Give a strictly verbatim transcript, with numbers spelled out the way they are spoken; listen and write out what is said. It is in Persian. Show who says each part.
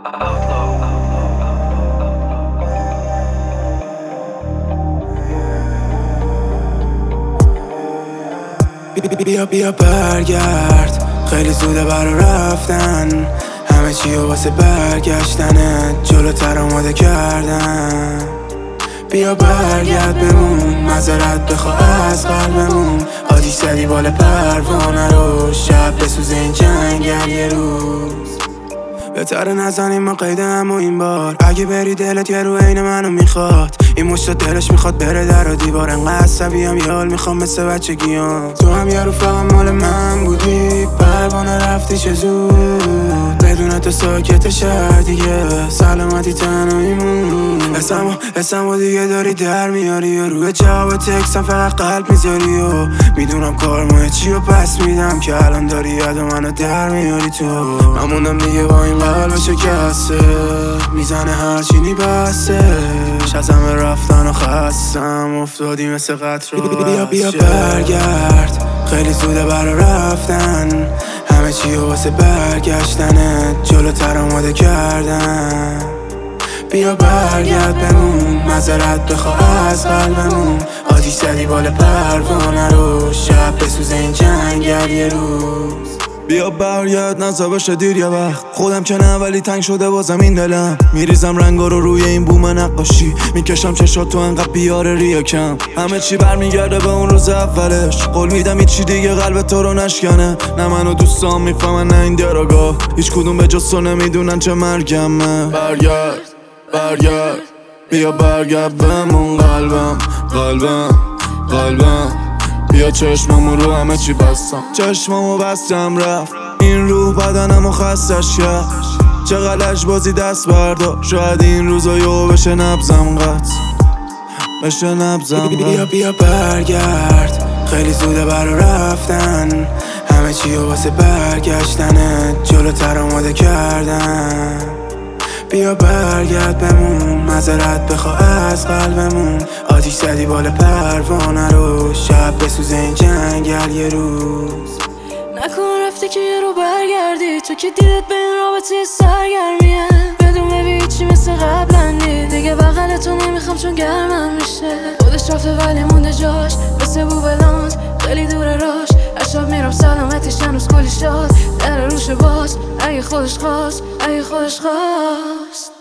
Speaker 1: بیا بیا برگرد، خیلی زوده برا رفتن، همه چی و واسه برگشتنه جلوتر آماده کردن. بیا برگرد بمون، معذرت بخواه از قلبمون، آتیش زدی بال پروانه رو، شب بسوزه این جنگل یه روز. بهتره نزنیم ما قیدم و این بار، اگه بری دلت یه رو عین منو میخواد، این مشت دلش میخواد بره در و دیوار، انقدر عصبیم یه حال میخوام مثل بچگیام. تو هم یه رو فقط مال من بودی، پروانه رفتی چه زود، بدون تو ساکت شهر دیگه سلامتی تنهاییمون. اسمو اسمو دیگه داری در میاری و روی جواب تکسم فقط قلب میذاری و میدونم کارمای چی و پس میدم که الان داری یاد منو در میاری. تو من موندم دیگه با این قلب شکسته، میزنه هرچینی بستش، از همه رفتن و خستم افتادی مثل قطر و بیا بیا برگرد، خیلی زوده برا رفتن، همه چی و واسه برگشتنه جلوتر آماده کردن. بیا برگرد بمون، معذرت بخواه از قلبمون، آتیش زدی بال پروانه رو، شب بسوزه این جنگل یه روز.
Speaker 2: بیا برگرد نزا بشه دیر یه وقت، خودم که نه ولی تنگ شده بازم این دلم، میریزم رنگا رو روی این بوم نقاشی، میکشم چشات تو انقدر بیاره ریا کم، همه چی برمیگرده به اون روز اولش، قول میدم هیچی دیگه قلب تو رو نشکنه، نه منو دوستام میفهمن نه این دراگاه، هیچ کدوم به جز تو نمیدونن چه مرگمه. برگرد برگرد بیا برگرد بمون، قلبم قلبم قلبم، بیا چشممو رو همه چی بستم، چشممو بستم رفت این روح بدنمو خستش کرد، چقدر لجبازی دست بردار، شاید این روزا یهو بشه نبزم قطع بشه نبزم قطع.
Speaker 1: بیا بیا برگرد، خیلی زوده برا رفتن، همه چی و واسه برگشتنه جلوتر آماده کردن. بیا برگرد بمون، معذرت بخواه از قلبمون، آتیش زدی بال پروانه رو، شب بسوزه این جنگل یه روز.
Speaker 3: نکن رفتی که یه رو برگردی، تو که دیدت به این رابطه سرگرمیه، بدون ببین چی مثل قبلندی، دیگه بغل تو نمیخوام چون گرمم میشه، خودش رفته ولی مونده جاش مثل بوبلانس خیلی دوره راش، اشاب میرم سلامتش هنوز کلی شاد، در روش باز اگه خودش خواست اگه خودش خواست.